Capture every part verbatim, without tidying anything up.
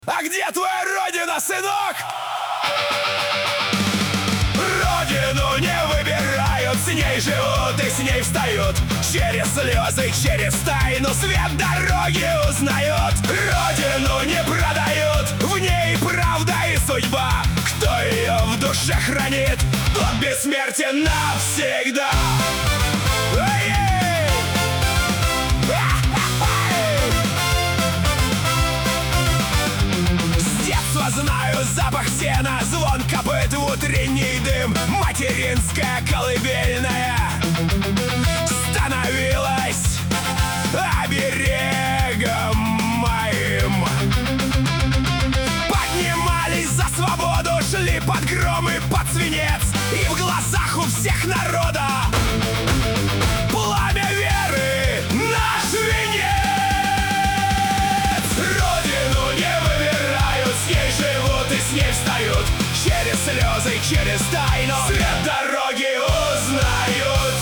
А где твоя родина, сынок? Родину не выбирают, с ней живут и с ней встают. Через слезы, через тайну свет дороги узнают. Родину не продают, в ней правда и судьба. Кто ее в душе хранит, тот бессмертен навсегда. Знаю запах сена, звон копыт в утренний дым. Материнская колыбельная становилась оберегом моим. Поднимались за свободу, шли под гром и под свинец. И в глазах у всех народа пламя веры, наш венец. Родину не выбирают, с ней живут и с ней встают. Через слезы, через тайну свет дороги узнают.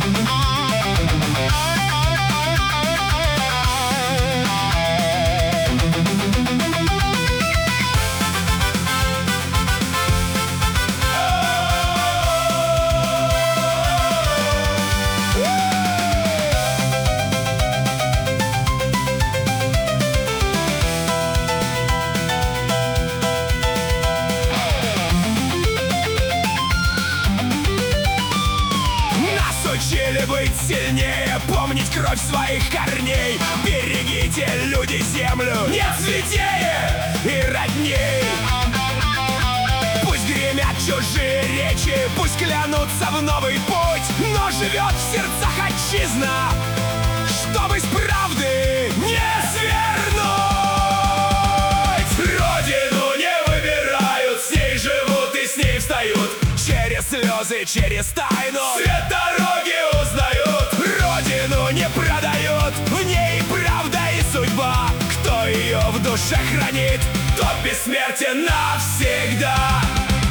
Учили быть сильнее, помнить кровь своих корней. Берегите, люди, землю, нет святее и родней. Пусть гремят чужие речи, пусть клянутся в новый путь, но живет в сердцах отчизна, чтобы с правды не свернуть. Родину не выбирают, с ней живут и с ней встают. Через слезы, через тайну свет дороги узнают. Родину не продают, в ней правда и судьба. Кто ее в душе хранит, тот бессмертен навсегда.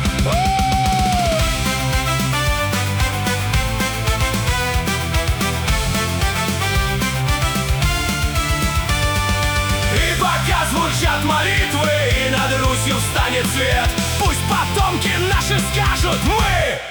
И пока звучат молитвы, и над Русью встанет свет, пусть потомки наши скажут: мы